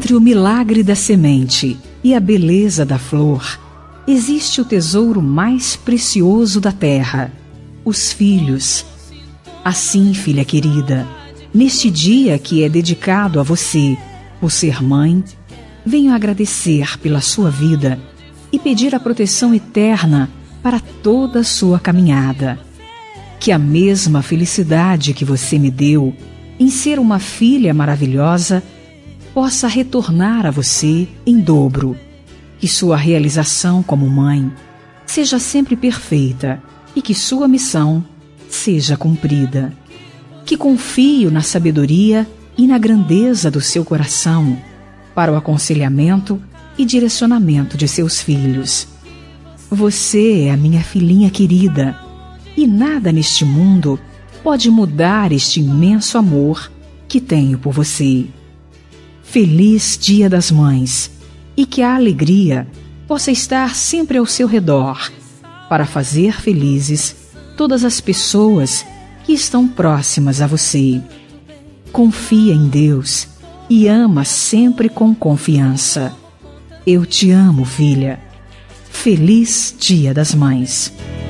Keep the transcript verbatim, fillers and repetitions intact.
Entre o milagre da semente e a beleza da flor, existe o tesouro mais precioso da terra, os filhos. Assim, filha querida, neste dia que é dedicado a você, por ser mãe, venho agradecer pela sua vida e pedir a proteção eterna para toda a sua caminhada. Que a mesma felicidade que você me deu em ser uma filha maravilhosa possa retornar a você em dobro. Que sua realização como mãe seja sempre perfeita e que sua missão seja cumprida. Que confio na sabedoria e na grandeza do seu coração para o aconselhamento e direcionamento de seus filhos. Você é a minha filhinha querida e nada neste mundo pode mudar este imenso amor que tenho por você. Feliz Dia das Mães e que a alegria possa estar sempre ao seu redor para fazer felizes todas as pessoas que estão próximas a você. Confia em Deus e ama sempre com confiança. Eu te amo, filha. Feliz Dia das Mães.